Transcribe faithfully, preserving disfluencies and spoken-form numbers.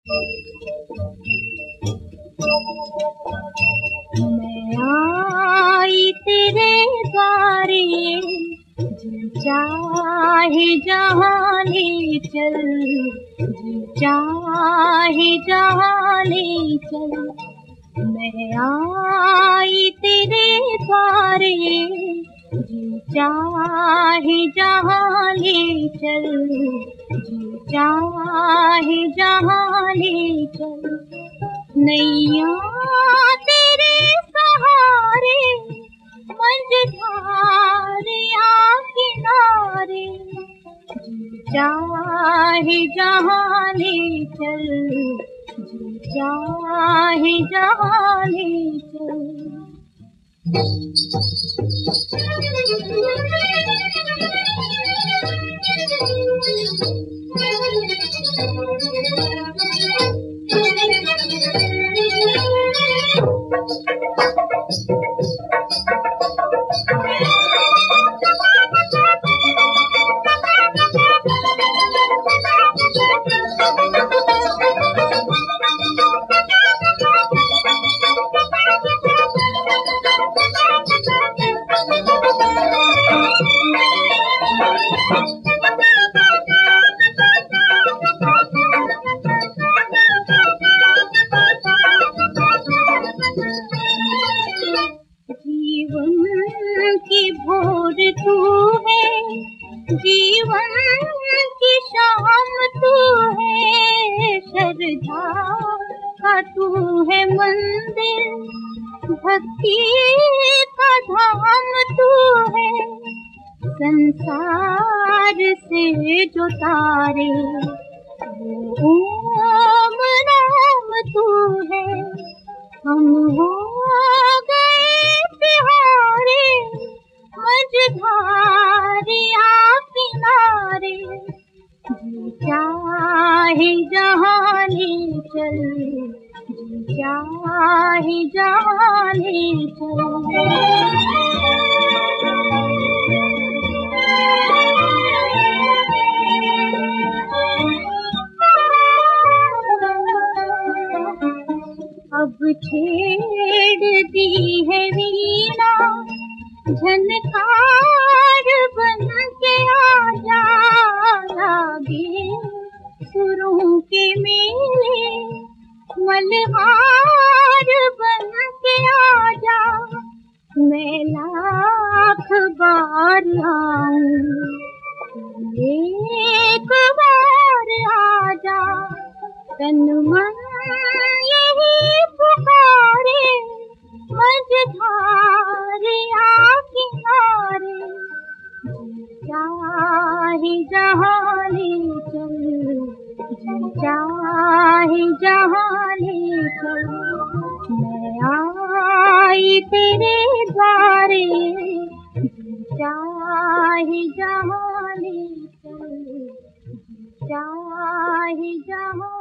मैं आई तेरे द्वारे, जी चाहे जहाँ ले चल, जी चाहे जहाँ ले चल। मैं आई तेरे द्वारे, जी चाहे जहाँ ले चल, जी चाहे जहाँ ले चल। नैया तेरे सहारे, मझधार या किनारे, जी चाहे जहाँ ले चल, जी चाहे जहाँ ले चल। जीवन की भोर तू है, जीवन की शाम तू है, श्रद्धा का तू है मंदिर, भक्ति का धाम तू है। संसार से जो तारे, वो ओम राम तू है। हम हो गए तिहारे, मझधार या किनारे, जी चाहे जहाँ ले चल, जी चाहे जहाँ ले चल। अब छेड़ दी है वीणा, झनकार बन के आजा, लागे सुरों के मेले, मल्हार बन के आजा। मैं लाख बार आऊं, एक बार आजा। तन मन यही पुकारे, मझधार या किनारे, जी चाहे जहाँ ले चल, जी चाहे जहाँ ले चल। मैं आई तेरे द्वारे, जी चाहे जहाँ ले चल, जी चाहे जहाँ